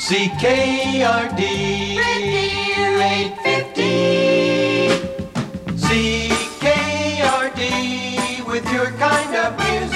CKRD Red Deer 850. CKRD with your kind of music.